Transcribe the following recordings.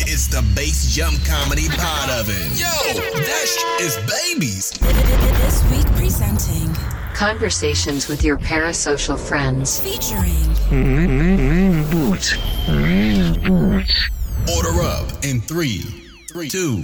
It's the Bass Jump Comedy Pod Oven. Yo, that is babies. This week presenting Conversations with your parasocial friends. featuring Order up in 3, 2,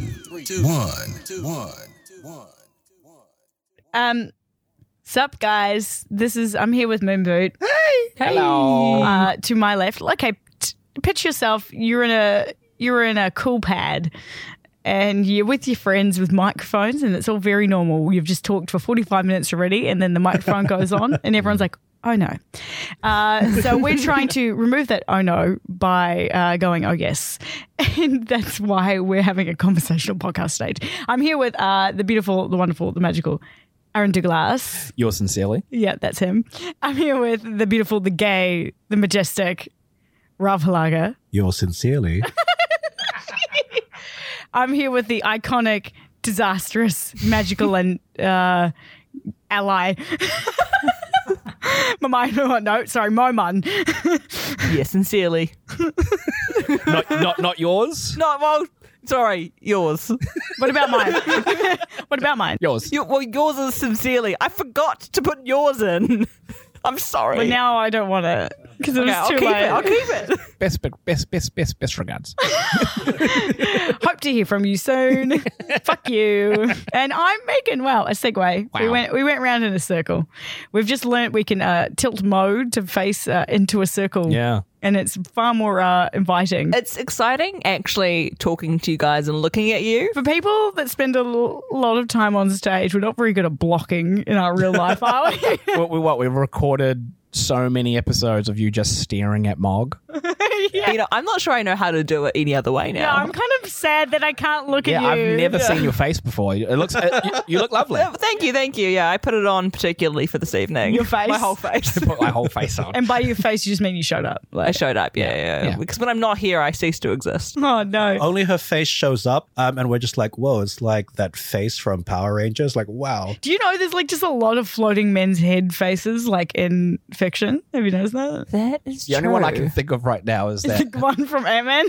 1. Sup guys, I'm here with Moonboot. Hello. To my left. Okay, picture yourself, you're in a cool pad and you're with your friends with microphones and it's all very normal. You've just talked for 45 minutes already and then the microphone goes on and everyone's like, oh no. So we're trying to remove that oh no by going oh yes. And that's why we're having a conversational podcast stage. I'm here with the beautiful, the wonderful, the magical Aaron Douglas. Yours sincerely. Yeah, that's him. I'm here with the beautiful, the gay, the majestic Ralph Halaga. Yours sincerely. I'm here with the iconic, disastrous, magical, and ally. Moman. Yes, sincerely. Not yours. No, well, sorry, yours. What about mine? What about mine? Yours. Yours is sincerely. I forgot to put yours in. I'm sorry. Well, now I don't want to because it was I'll too keep late. it. I'll keep it. Best regards. Hope to hear from you soon. Fuck you. And I'm Megan. Wow, a segue. Wow. We went round in a circle. We've just learnt we can tilt mode to face into a circle. Yeah. And it's far more inviting. It's exciting actually talking to you guys and looking at you. For people that spend a lot of time on stage, we're not very good at blocking in our real life, are we? We've recorded so many episodes of you just staring at Mog. Yeah. You know, I'm not sure I know how to do it any other way now. Yeah, I'm kind of sad that I can't look at you. I've never seen your face before. It looks. You look lovely. Thank you. Yeah, I put it on particularly for this evening. Your face? My whole face. Put my whole face on. And by your face, you just mean you showed up. I showed up, yeah. Yeah. Because when I'm not here, I cease to exist. Oh, no. Only her face shows up, and we're just like, whoa, it's like that face from Power Rangers. Like, wow. Do you know there's like just a lot of floating men's head faces like in fiction? Have you noticed that? That is The only one I can think of right now is that. The one from Ant-Man?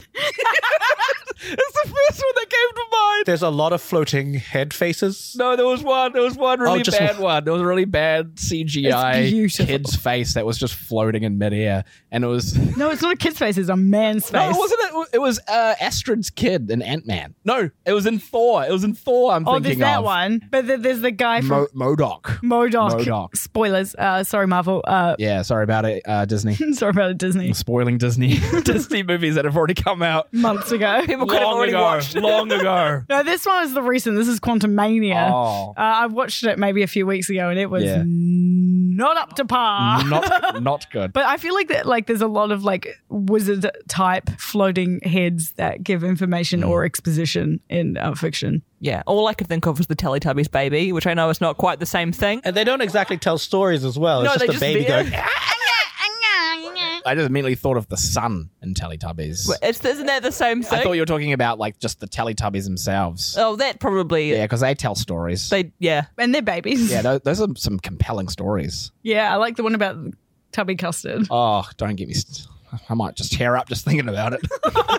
It's the first one that came to mind. There's a lot of floating head faces. No, there was one really just bad one. one. There was a really bad It's CGI beautiful. kid's face that was just floating in midair, and it was. No, it's not a kid's face. It's a man's face. No, it wasn't. It was Astrid's kid in Ant-Man. No, it was in Thor. I'm thinking Oh, there's that of. one. But there's the guy from MODOK. MODOK. Spoilers. Sorry, Marvel. Yeah, sorry about it, Disney. Sorry about it, Disney. Spoiling Disney movies that have already come out Months ago. People could have already watched. long ago. No, this one is the recent. This is Quantum Mania. Oh. I watched it maybe a few weeks ago and it was Yeah. not up to par. Not good. But I feel like that, like, there's a lot of like wizard type floating heads that give information or exposition in fiction. Yeah, all I could think of was the Teletubbies baby, which I know is not quite the same thing. And they don't exactly tell stories as well. No, It's they just a just baby veer. going, I just immediately thought of the sun in Teletubbies. Isn't that the same thing? I thought you were talking about like just the Teletubbies themselves. Oh, that probably. Yeah, because they tell stories. Yeah. And they're babies. Yeah, those are some compelling stories. Yeah, I like the one about tubby custard. Oh, don't get me. I might just tear up just thinking about it.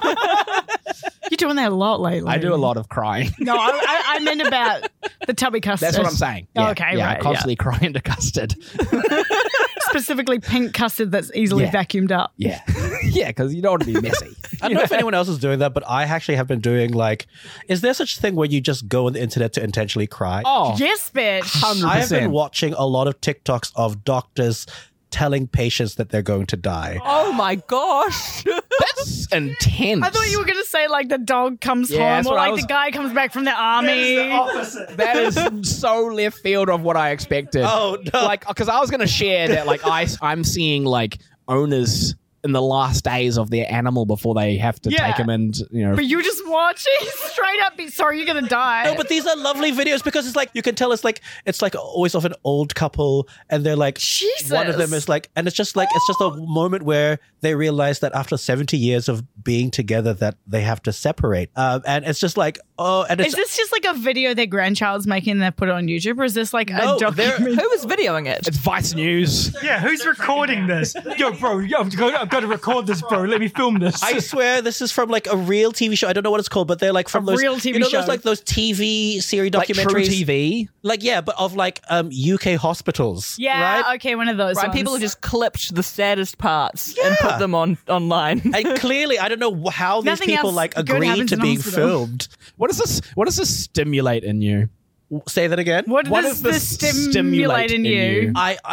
You're doing that a lot lately. I do a lot of crying. No, I meant about the tubby custard. That's what I'm saying. Oh, Yeah, okay, yeah, right. I constantly cry into custard. Specifically pink custard that's easily Yeah. vacuumed up. Yeah. Yeah, because you don't want to be messy. I don't know if anyone else is doing that, but I actually have been doing like, is there such a thing where you just go on the internet to intentionally cry? Oh, Yes, bitch. 100%. I have been watching a lot of TikToks of doctors telling patients that they're going to die. Oh my gosh. That's intense. I thought you were going to say like the dog comes Yeah, home that's or what I like was- the guy comes back from the army. That is so left field of what I expected. Oh, no. Like, because I was going to share that, like, I'm seeing, like, owners in the last days of their animal before they have to Yeah. take them and, you know. But you just watching straight up. Sorry, you're going to die. No, but these are lovely videos because it's like, you can tell it's like always of an old couple and they're like, Jesus. one of them is like, and it's just a moment where they realize that after 70 years of being together that they have to separate. And it's just like, oh, and it's Is this just like a video their grandchild's making and they put it on YouTube, or is this like No, a documentary? Who was videoing it? It's Vice News. Yeah, who's recording this? Yo, bro, I'm I've got to record this, bro. Let me film this. I swear this is from like a real TV show. I don't know what it's called, but they're like from those real TV you know, show. those like those TV series Like documentaries. True TV. Like yeah, but of like UK hospitals. Yeah, right? okay, one of those. Right, ones. people just clipped the saddest parts and Yeah. put them online. And clearly, I don't know how these Nothing people else like good agree happens to in being hospital. filmed. What does this stimulate in you? Say that again. What What does does the this stimulate in you?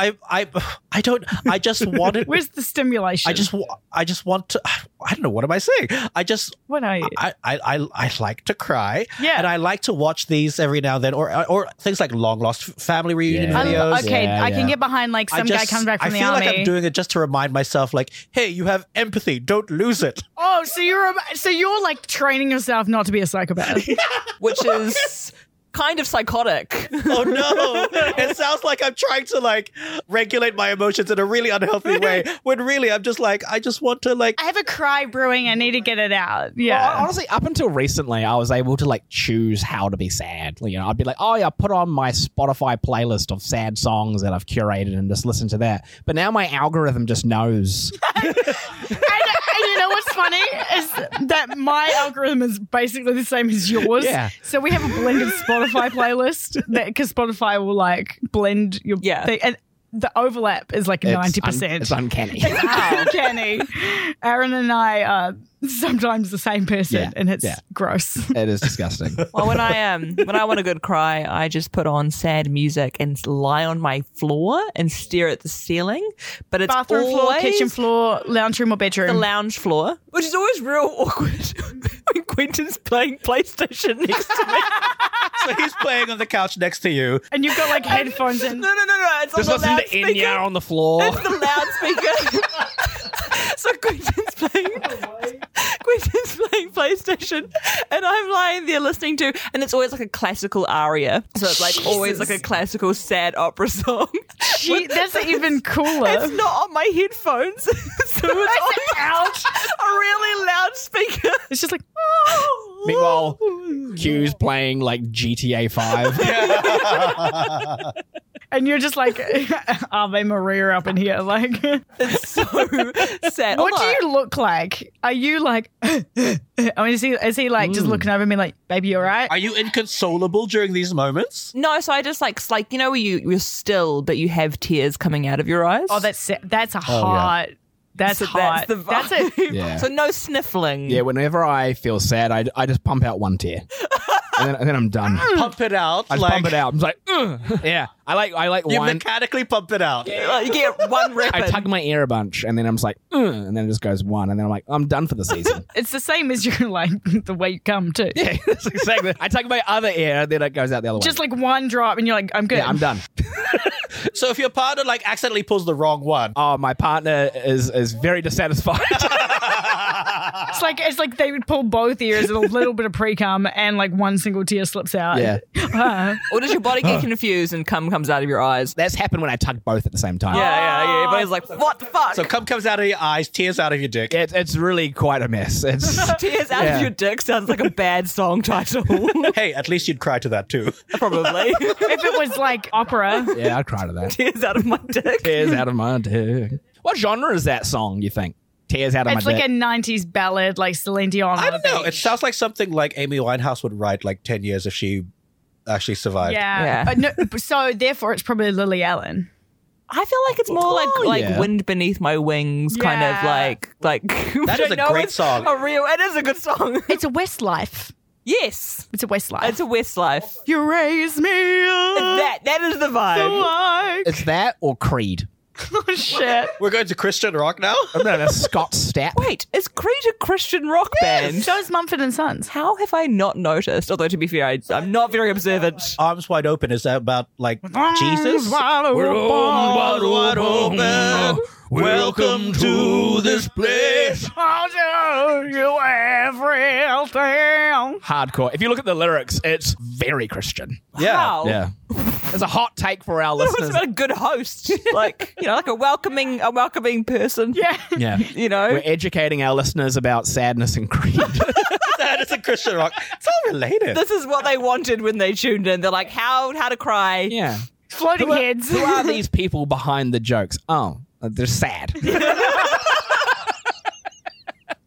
I don't. I just wanted. Where's the stimulation? I just want to. I don't know. What am I saying? What are you? I like to cry. Yeah. And I like to watch these every now and then, or things like long lost family reunion Yeah. videos. Okay, Yeah, I can yeah. get behind like some guy comes back from the I feel army. like I'm doing it just to remind myself, like, hey, you have empathy. Don't lose it. Oh, so you're like training yourself not to be a psychopath. Which is kind of psychotic. Oh no! It sounds like I'm trying to like regulate my emotions in a really unhealthy way. When really, I'm just like, I just want to like. I have a cry brewing. I need to get it out. Yeah. Well, honestly, up until recently, I was able to like choose how to be sad. You know, I'd be like, oh yeah, put on my Spotify playlist of sad songs that I've curated and just listen to that. But now my algorithm just knows. And you know what's funny is that my algorithm is basically the same as yours. Yeah. So we have a blended Spotify playlist because Spotify will like blend your thing, and the overlap is like 90%. It's uncanny. Uncanny. Aaron and I are sometimes the same person, Yeah, and it's yeah. gross. It is disgusting. Well, when I want a good cry, I just put on sad music and lie on my floor and stare at the ceiling. But it's Bathroom floor, always kitchen floor, lounge room, or bedroom. the lounge floor, which is always real awkward when Quentin's playing PlayStation next to me. So he's playing on the couch next to you. And you've got like headphones in. No. It's Just on the listen to loudspeaker. Enya on the floor. It's the loudspeaker. So Quentin's playing PlayStation, and I'm lying there listening to, and it's always like a classical aria. So it's like always like a classical sad opera song. That's even cooler. It's not on my headphones, so it's on out. a really loud speaker. It's just like, Meanwhile, Q's playing like GTA 5. and you're just like Ave Maria up in here. Like, It's so sad. what do Although- you look like? Are you like? I mean, is he like just looking over me like, baby, you all right? Are you inconsolable during these moments? No, so I just like you know where you're still, but you have tears coming out of your eyes. Oh, that's a hot. That's So hot. That's the That's vibe. it. Yeah. So no sniffling. Yeah, whenever I feel sad, I just pump out one tear. And then I'm done. Pump it out. I just pump it out. I'm just like, ugh. Yeah. I like You one. mechanically pump it out. You get one rip. I tug my ear a bunch, and then I'm just like, ugh, and then it just goes one, and then I'm like, I'm done for the season. It's the same as your like the way you come too. Yeah, that's exactly. I tug my other ear, and then it goes out the other way. Just like one drop, and you're like, I'm good. Yeah, I'm done. So if your partner like accidentally pulls the wrong one, Oh, my partner is very dissatisfied. It's like they would pull both ears and a little bit of pre-cum and like one single tear slips out. Yeah. Or does your body get confused and cum comes out of your eyes? That's happened when I tug both at the same time. Yeah. Everybody's like, what the fuck? so cum comes out of your eyes, tears out of your dick. It's really quite a mess. It's Tears out Yeah. of your dick sounds like a bad song title. Hey, at least you'd cry to that too. Probably. If it was like opera, yeah, I'd cry to that. Tears out of my dick. Tears out of my dick. What genre is that song, you think? Tears out of it's my like dick. a 90s ballad, like Celine Dion. I on don't a know. It beach. sounds like something like Amy Winehouse would write like 10 years if she actually survived. Yeah. Yeah. No, so therefore, it's probably Lily Allen. I feel like it's more like yeah. Wind Beneath My Wings, kind of Yeah. like That is a great song. It is a good song. It's a Westlife. Yes. It's a Westlife. It's a Westlife. You raise me up. That is the vibe. Like, It's that or Creed. oh shit. We're going to Christian rock now? Oh, no, that's Scott Stapp. Wait, is Creed a Christian rock band? So is Mumford and Sons. How have I not noticed? Although, to be fair, I'm not very observant. Arms Wide Open, is that about like Jesus? Wide open. Welcome to this place. I'll show you everything. Hardcore. If you look at the lyrics, it's very Christian. Yeah. Wow. Yeah. There's a hot take for our It's listeners. about a good host, like like a welcoming person. Yeah. Yeah. You know, We're educating our listeners about sadness and Creed. That is a Christian rock. It's all related. this is what they wanted when they tuned in. They're like, how to cry? yeah. Floating Who are, heads. who are these people behind the jokes? Oh, they're sad.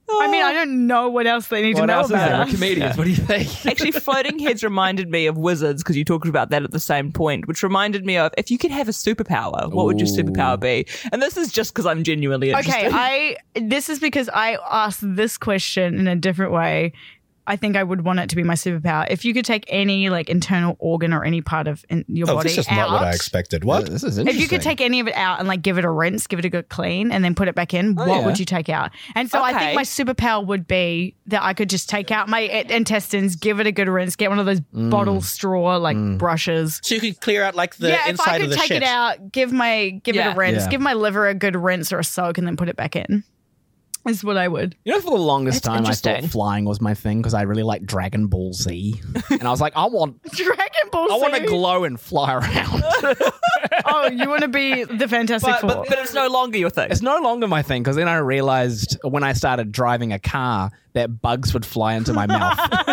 I mean, I don't know what else they need to What know else is there? about We're us. comedians. What do you think? Actually, floating heads reminded me of wizards because you talked about that at the same point, which reminded me of if you could have a superpower, what would your superpower be? And this is just because I'm genuinely interested. Okay, this is because I asked this question in a different way. I think I would want it to be my superpower. If you could take any like internal organ or any part of your body this is out, not what I expected. What? This is if interesting. you could take any of it out and like give it a rinse, give it a good clean, and then put it back in, what yeah. would you take out? And so I Okay. think my superpower would be that I could just take out my intestines, give it a good rinse, get one of those bottle straw like brushes. So you can clear out like the Yeah, if inside I of could the take shit. it out, give it Yeah. a rinse, Yeah. give my liver a good rinse or a soak, and then put it back in. Is what I would. You know, for the longest That's time, I thought interesting. flying was my thing because I really like Dragon Ball Z, and I was like, I want Dragon Ball to Z. glow and fly around. Oh, you want to be the Fantastic Four. but it's no longer your thing. It's no longer my thing because then I realized when I started driving a car that bugs would fly into my mouth.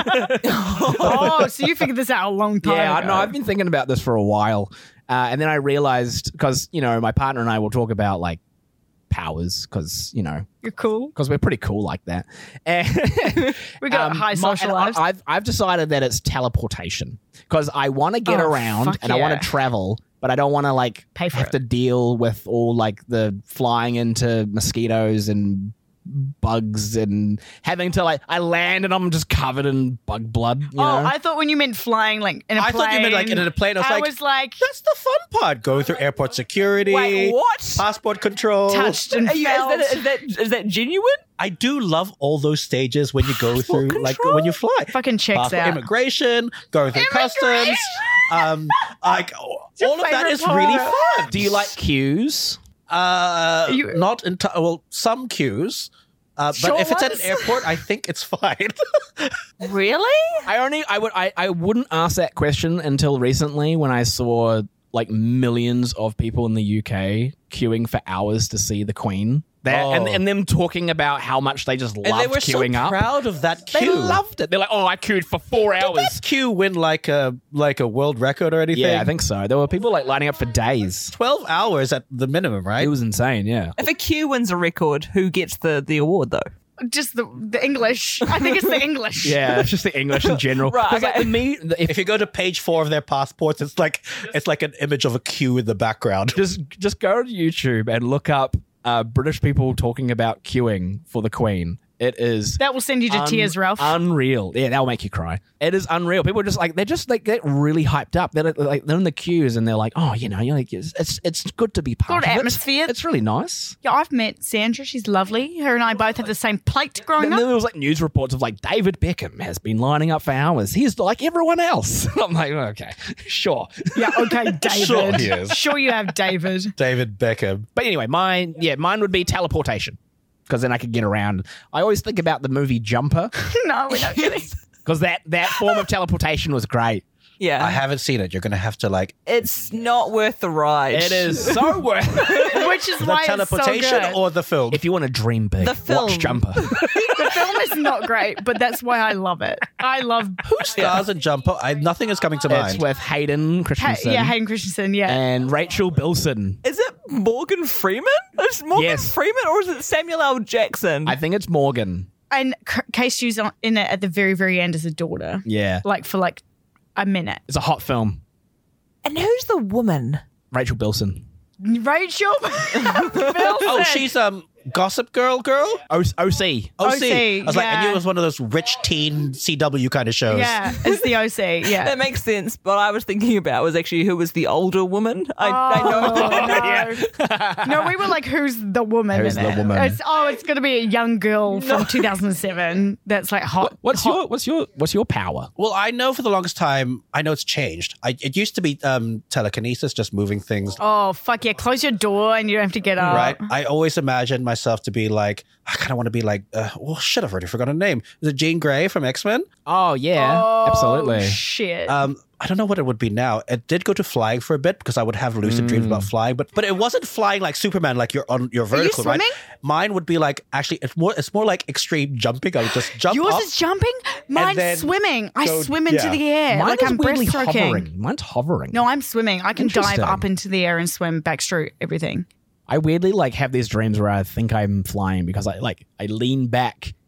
Oh, so you figured this out a long time Yeah, I ago. know. I've been thinking about this for a while, and then I realized because my partner and I will talk about like powers because You're cool. we're pretty cool like that. And We got high social lives. I've decided that it's teleportation because I want to get Oh, around fuck and I want yeah. to travel, but I don't want to like Pay for have it. to deal with all like the flying into mosquitoes and bugs and having to like I land and I'm just covered in bug blood. You know? I thought when you meant flying, like in a plane. I thought you meant like in a plane. I was like, that's the fun part. Going through airport security. Wait, what? Passport control. touched and felt. Is that genuine? I do love all those stages when you go through, like when you fly. Fucking checks Passport, out. immigration, going through customs. Like all of that is really fun. Do you like queues? Not well, some queues. But Short if it's at an ones? airport, I think it's fine. Really? I wouldn't ask that question until recently when I saw like millions of people in the UK queuing for hours to see the Queen. And them talking about how much they just loved And they were queuing so up. proud of that queue. They loved it. They're like, oh, I queued for 4 Did hours. that queue win like a world record or anything? Yeah, I think so. There were people like lining up for days. 12 hours at the minimum, right? It was insane, yeah. If a Q wins a record, who gets the award though? Just the English. I think it's the English. Yeah, it's just the English in general. Right, 'Cause, like, okay. for me, If you go to page 4 of their passports, it's like an image of a queue in the background. just go to YouTube and look up British people talking about queuing for the Queen. It is That will send you to tears, Ralph. unreal. Yeah, that'll make you cry. It is unreal. People are just like get really hyped up. They're like they're in the queues and they're like, oh, you're like it's good to be part Good of atmosphere. it. It's really nice. Yeah, I've met Sandra. She's lovely. Her and I both had the same plate growing And then up. there was like news reports of like David Beckham has been lining up for hours. He's like everyone else. I'm like, okay, sure. Yeah, okay, David. Sure he is. Sure you have David. David Beckham. But anyway, mine would be teleportation because then I could get around. I always think about the movie Jumper No, we're not kidding. because that form of teleportation was great. Yeah. I haven't seen it. You're going to have to It's not worth the ride. It is so worth it. Which is the why it's so teleportation good. or the film. If you want to dream big, The film. watch Jumper. The film is not great, but that's why I love it. I love Who stars in Jumper? Nothing is coming to It's mind. with Hayden Christensen Hayden Christensen, yeah. and Rachel Bilson. Is it Morgan Freeman? Is Morgan Yes. Freeman or is it Samuel L. Jackson? I think it's Morgan. And Kay Stu's in it at the very, very end as a daughter. Yeah. For a minute. It's a hot film. and who's the woman? Rachel Bilson. Rachel Bilson. Oh, she's Gossip Girl. OC. OC. I was like, I knew it was one of those rich teen CW kind of shows. Yeah, it's the OC, yeah. That makes sense. What I was thinking about was actually who was the older woman. I know. No, we were like, who's the woman? Who's in the it? woman? It's going to be a young girl from 2007 that's like hot. What's your power? Well, I know for the longest time, I know it's changed. It used to be telekinesis, just moving things. Oh, fuck yeah. Close your door and you don't have to get up. Right. I always imagined myself to be like, I kind of want to be like, well, shit, I've already forgotten her name. Is it Jean Grey from X-Men? Oh yeah, Oh, absolutely. Shit. I don't know what it would be now. It did go to flying for a bit because I would have lucid dreams about flying, but it wasn't flying like Superman, like you're on your vertical, right? swimming? Mine would be like, actually, it's more like extreme jumping. I would just jump Yours up. is jumping? Mine's then swimming. I go- swim into yeah. the air. Mine like is I'm weirdly breaststroking. hovering. Mine's hovering. No, I'm swimming. I can dive Interesting. up into the air and swim backstroke everything. I weirdly have these dreams where I think I'm flying because I lean back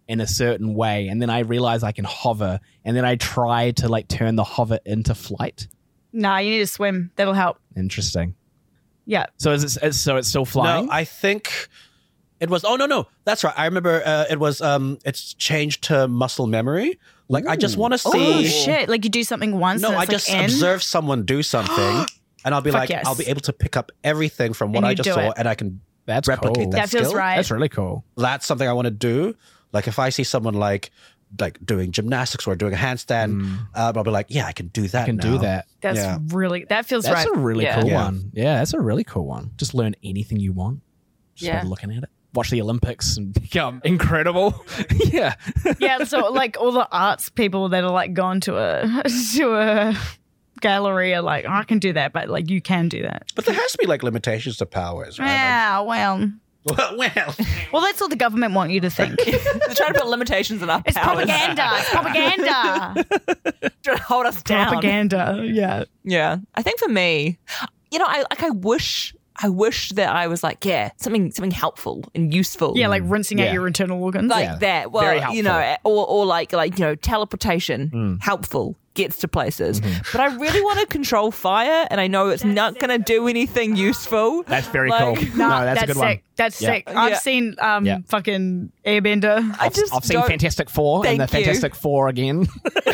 in a certain way, and then I realize I can hover, and then I try to like turn the hover into flight. Nah, you need to swim. That'll help. Interesting. Yeah. So it's still flying? No, I think it was. Oh no, that's right. I remember it was. It's changed to muscle memory. Like I just want to see. Oh shit! Like you do something once. No, and I it's just like observe someone do something, and I'll be Fuck like, yes. I'll be able to pick up everything from what And I you just do saw, it. and I can That's replicate cool. that. That feels skill. right. That's really cool. That's something I want to do. Like if I see someone like doing gymnastics or doing a handstand, I'll be like, yeah, I can do that. I can now. do that. That's Yeah. really. That feels That's right. a really Yeah. cool Yeah. one. Yeah, that's a really cool one. Just learn anything you want. Just by looking at it. Watch the Olympics and become incredible. Yeah. Yeah. So like all the arts people that are like gone to a gallery are like, oh, I can do that, but like you can do that. But there has to be like limitations to powers, right? Yeah. Well. Well, That's what the government want you to think. They're trying to put limitations on our It's powers. propaganda. It's propaganda. Trying to hold us down. Propaganda. Yeah. Yeah. I think for me, I wish that I was like, yeah, something helpful and useful. Yeah, like rinsing Yeah. out your internal organs. Like Yeah. that. Very Well, helpful. or like teleportation, helpful, gets to places. But I really want to control fire, and I know it's not going to do anything useful. That's very Like- cool. No, that's a good sick. one. That's Yeah. sick. I've Yeah. seen Yeah. fucking Airbender. I just I've seen don't- Fantastic Four and the Thank you. Fantastic Four again.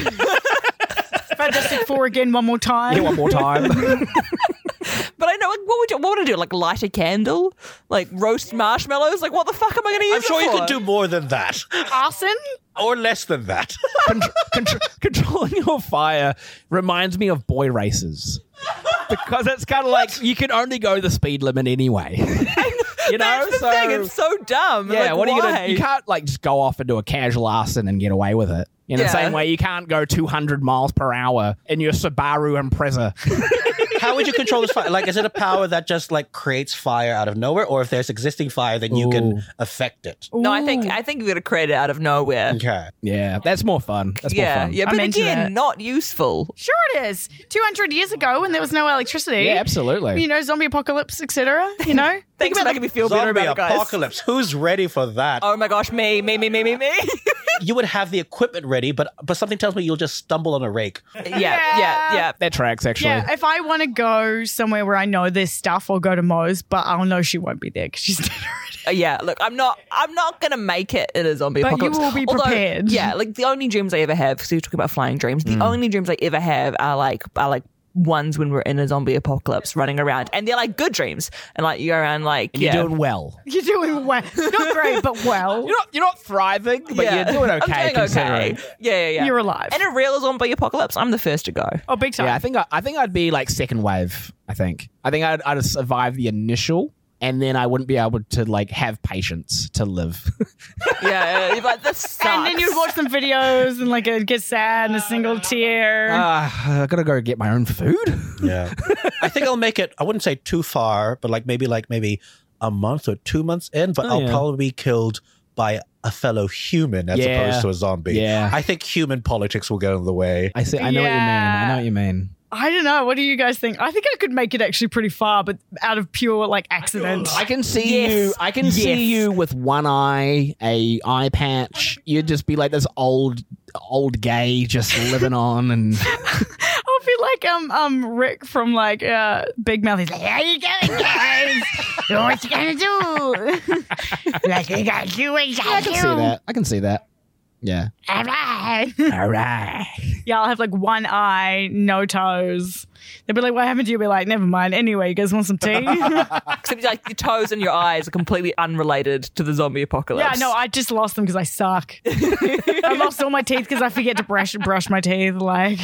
Fantastic Four again one more time. Yeah, one more time. But I know, like, what would I do? Like, light a candle? Like, roast marshmallows? Like, what the fuck am I going to use I'm sure it you for? could do more than that, Arson? or less than that. Controlling your fire reminds me of boy races. Because it's kind of like you can only go the speed limit anyway. You know, That's the thing. It's so dumb. yeah. Like, What are you why? gonna? You can't like just go off and do a casual arson and get away with it. In the Yeah. same way, you can't go 200 miles per hour in your Subaru Impreza. How would you control this fire? Like, is it a power that just like creates fire out of nowhere, or if there's existing fire, then you Ooh. can affect it? No, I think you're going to create it out of nowhere. Okay. Yeah, that's more fun. That's more Yeah, fun. yeah, I'm but into again, that. not useful. Sure it is. 200 years ago when there was no electricity. Yeah, absolutely. You know, zombie apocalypse, etc. You know? Thanks for making me feel better Zombie about it, guys. apocalypse. Who's ready for that? Oh my gosh, me. You would have the equipment ready, but something tells me you'll just stumble on a rake. yeah. That tracks actually. Yeah, if I want to go somewhere where I know there's stuff, I'll go to Moe's, but I'll know she won't be there because she's dead already. Yeah, look, I'm not gonna make it in a zombie But you apocalypse. will be Although, prepared. Yeah, like the only dreams I ever have. So you're talking about flying dreams. The only dreams I ever have are like ones when we're in a zombie apocalypse, running around, and they're like good dreams. And like you go around like And you're doing well. You're doing well. Not great, but well. You're not thriving, but you're doing okay. I'm doing considering. okay. Yeah. You're alive. In a real zombie apocalypse, I'm the first to go. Oh, big time. Yeah, I think I'd be like second wave. I think I'd survive the initial, and then I wouldn't be able to like have patience to live. Yeah, you're like this sucks. And then you'd watch some videos and like it'd get sad and a single tear. I gotta go get my own food. Yeah. I think I'll make it, I wouldn't say too far, but like maybe a month or 2 months in, but I'll yeah. probably be killed by a fellow human as Yeah. opposed to a zombie. Yeah. I think human politics will get in the way. I see. I know what you mean. Yeah. I know what you mean. I don't know. What do you guys think? I think I could make it actually pretty far, but out of pure like accident. I can see Yes. you. I can see you with one eye, a eye patch. You'd just be like this old gay, just living on, and I'll be like Rick from like Big Mouth. He's like, "How you going, guys? What you gonna do? Like you gotta do what you I gotta can see that. I can see that. Yeah. All right. All right. Yeah, I'll have like one eye, no toes. They'll be like, "What happened to you?" I'll be like, "Never mind. Anyway, you guys want some tea?" Except like your toes and your eyes are completely unrelated to the zombie apocalypse. Yeah, no, I just lost them because I suck. I lost all my teeth because I forget to brush my teeth. Like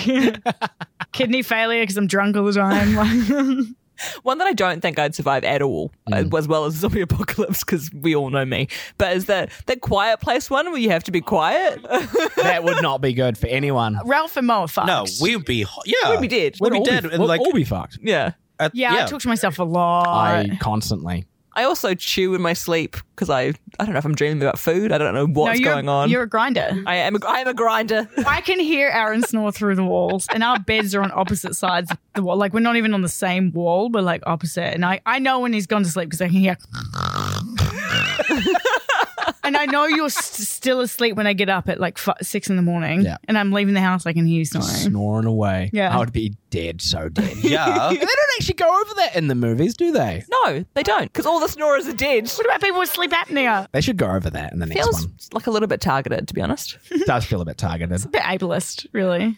kidney failure because I'm drunk all the time. Like, One that I don't think I'd survive at all, as well as zombie apocalypse, because we all know me. But is that quiet place one where you have to be quiet? That would not be good for anyone. Ralph and Mo are fucked. No, we'd be, yeah. We'd be dead. We'd be all dead. Be, and we'll like, all be fucked. Yeah. Yeah, I talk to myself a lot. I constantly. I also chew in my sleep because I don't know if I'm dreaming about food. I don't know what's going on. You're a grinder. I am a grinder. I can hear Aaron snore through the walls, and our beds are on opposite sides of the wall. Like, we're not even on the same wall, but like opposite. And I know when he's gone to sleep because I can hear. And And I know you're still asleep when I get up at like 6 a.m. Yeah. and I'm leaving the house. I can hear you snoring. Snoring away. Yeah. I would be dead, so dead. Yeah. And they don't actually go over that in the movies, do they? No, they don't, because all the snorers are dead. What about people with sleep apnea? They should go over that in the next Feels one. like a little bit targeted, to be honest. It does feel a bit targeted. A bit ableist, really.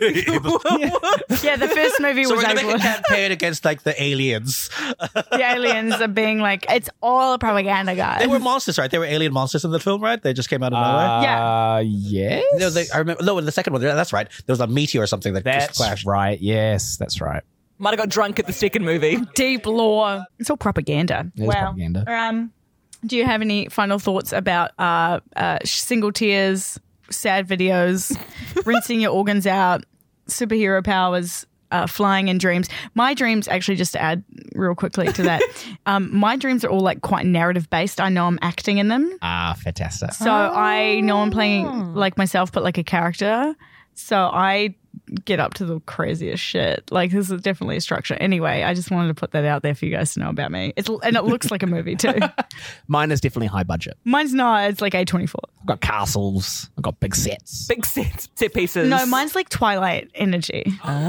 Yeah, the first movie So was we're going to make a ableist. campaign against like the aliens. The aliens are being like, it's all a propaganda, guys. They were monsters, right? They were alien monsters in the film, right? They just came out of nowhere. Yes. No, I remember. No, in the second one, that's right. There was a meteor or something that just That's crashed. right. Yes, that's right. Might have got drunk at the second movie. Deep lore. It's all propaganda. It is propaganda. Do you have any final thoughts about single tears, sad videos, rinsing your organs out, superhero powers, flying in dreams? My dreams, actually, just to add real quickly to that, my dreams are all like quite narrative based. I know I'm acting in them. Fantastic. So I know I'm playing like myself, but like a character. So I get up to the craziest shit. Like, this is definitely a structure. Anyway, I just wanted to put that out there for you guys to know about me. And it looks like a movie too. Mine is definitely high budget. Mine's not. It's like A24. I've got castles. I've got big sets. Big set pieces. No, mine's like Twilight energy.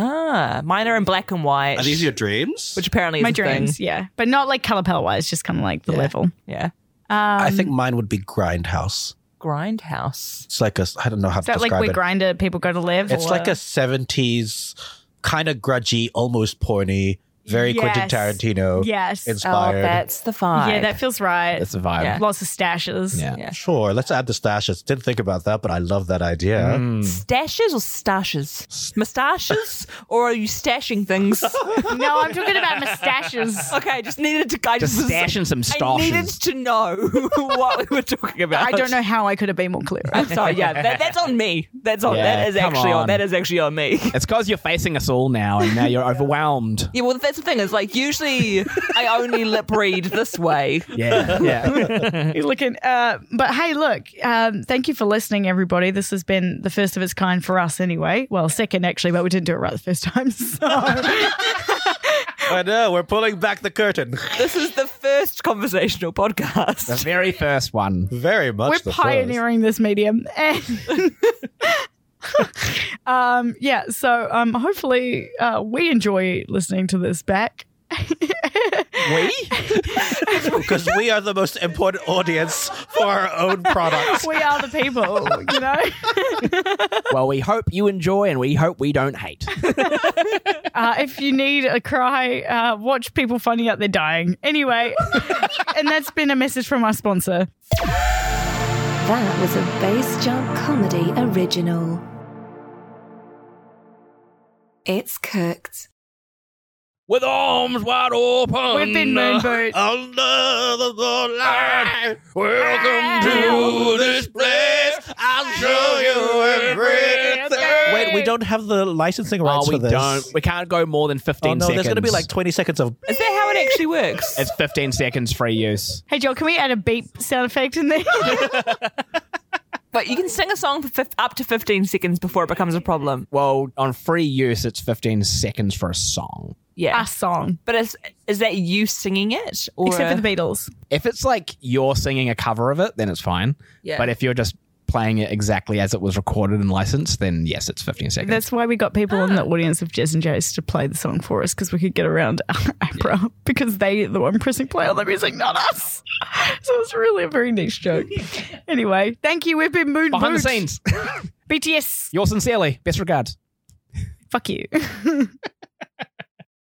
Mine are in black and white. Are these your dreams? Which apparently is My a dreams, thing. yeah. But not like color palette wise, just kind of like the level. Yeah. I think mine would be Grindhouse. Grindhouse. It's like I don't know how Is to that like describe where it. grinder people go to live? It's or? like a 70s kind of grudgy, almost porny, very Quentin Yes. Tarantino Yes. inspired. Oh, that's the vibe. Yeah, that feels right. It's a vibe. Yeah. Lots of stashes. Yeah. Yeah. Sure, let's add the stashes. Didn't think about that, but I love that idea. Stashes or stashes? Mustaches? Or are you stashing things? No, I'm talking about mustaches. Okay, just needed to guide Just stashing some I needed stashes. to know what we were talking about. I don't know how I could have been more clear. I'm sorry. Yeah, that's on me. That's on. Yeah, that is come actually on. on. That is actually on me. It's because you're facing us all now, and now you're overwhelmed. Yeah, well, that's the thing. Is like usually I only lip read this way. Yeah, yeah. You're looking, but hey, look, thank you for listening, everybody. This has been the first of its kind for us anyway. Well, second actually, but we didn't do it right the first time. So. I know, we're pulling back the curtain. This is the first conversational podcast. The very first one. Very much We're the pioneering this medium. And hopefully we enjoy listening to this back. Because we are the most important audience for our own products. We are the people, you know? Well, we hope you enjoy, and we hope we don't hate. If you need a cry, watch people finding out they're dying. Anyway, and that's been a message from our sponsor. That was a Bass Jump Comedy original. It's cooked. With arms wide open. We've been moon boot. Under the light, welcome to this place. I'll show you everything. Wait, we don't have the licensing rights Oh, we for this. don't. We can't go more than 15 Oh no, seconds. there's going to be like 20 seconds of. Is that how it actually works? It's 15 seconds free use. Hey, Joel, can we add a beep sound effect in there? But you can sing a song for up to 15 seconds before it becomes a problem. Well, on free use, it's 15 seconds for a song. Yeah. A song. But is that you singing it? Or Except for the Beatles. If it's like you're singing a cover of it, then it's fine. Yeah. But if you're just playing it exactly as it was recorded and licensed, then yes, it's 15 seconds. That's why we got people in the audience of Jez and Jace to play the song for us, because we could get around APRA, because they the one pressing play on the music, not us. So it's really a very niche joke. Anyway, thank you. We've been Moon Behind the Boot. scenes. BTS. Yours sincerely. Best regards. Fuck you.